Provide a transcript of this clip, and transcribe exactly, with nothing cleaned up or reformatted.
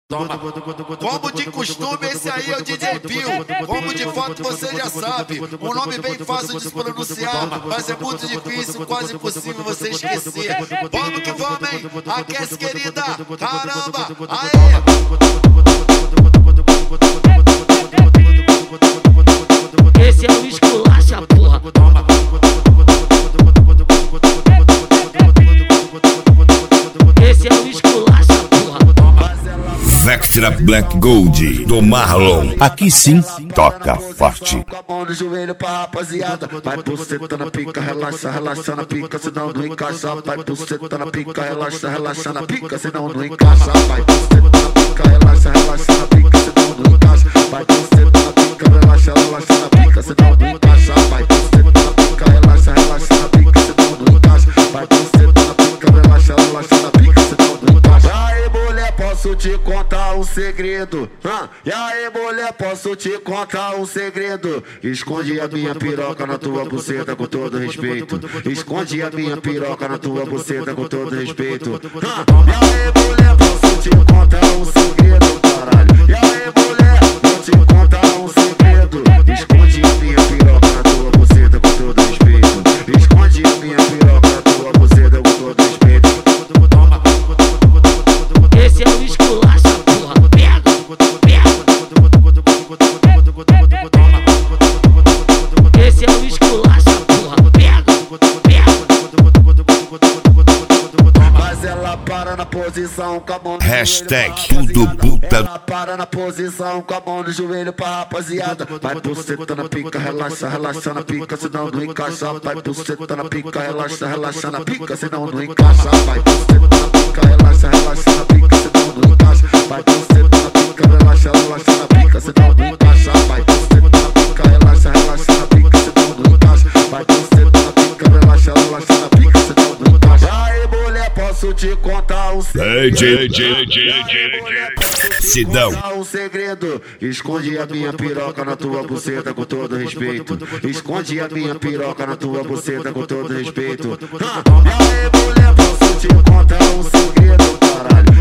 Toma. Como de costume, esse aí é o D J Pio. Como de foto você já sabe. O nome bem fácil de se pronunciar, mas é muito difícil, quase impossível você esquecer. Vamos que vamos, hein? Aquece, querida. Caramba, aê! Esse é o esculacha, porra. Esse é o esculacha, porra. Vectra Black Gold do Marlon. Aqui sim toca forte. Com a mão no joelho pra rapaziada. Vai buceta na pica, relaxa, relaxa na pica, senão não encaixa. Vai buceta na pica, relaxa, relaxa na pica, senão não encaixa. Vai buceta na pica, relaxa, relaxa na pica, senão não encaixa. Vai buceta na pica, relaxa, relaxa na pica, senão não encaixa. Vai buceta na pica, relaxa, relaxa na pica, senão não encaixa. Vai buceta na pica, relaxa, relaxa na pica, senão não encaixa. Aí mulher, posso te contar um segredo. Ah, e aí mulher, posso te contar um segredo. Esconde a minha piroca na tua buceta com todo respeito. Esconde a minha piroca na tua buceta com todo respeito. Ah, e aí mulher, posso te contar um segredo, caralho. E aí mulher, vou te contar um segredo. Esconde a minha piroca na tua buceta com todo respeito. Esconde a minha piroca na tua buceta com todo respeito. Esse é o esculacha, porra. Pega, pega. Esse é o esculacha, porra. Pega, pega. Mas ela para na posição com a mão no Hashtag joelho, tudo puta. ela para na posição com a mão no joelho pra rapaziada. Vai buceta na pica, relaxa, relaxa na pica, senão não encaixa. Vai buceta na pica, relaxa, relaxa na pica, senão não encaixa. Vai buceta na pica, relaxa, relaxa na pica, senão não encaixa. Vai buceta na pica, relaxa, relaxa na pica, senão não encaixa. Vai buceta na pica, relaxa, relaxa na pica, senão não encaixa. Vai buceta na pica, relaxa, relaxa na pica, senão não encaixa. Aí mulher, posso te contar um segredo. Sidão. Um segredo. Esconde a minha piroca na tua buceta com todo respeito. Esconde a minha piroca na tua buceta com todo respeito. Ah, e aí mulher, posso te contar um segredo, caralho.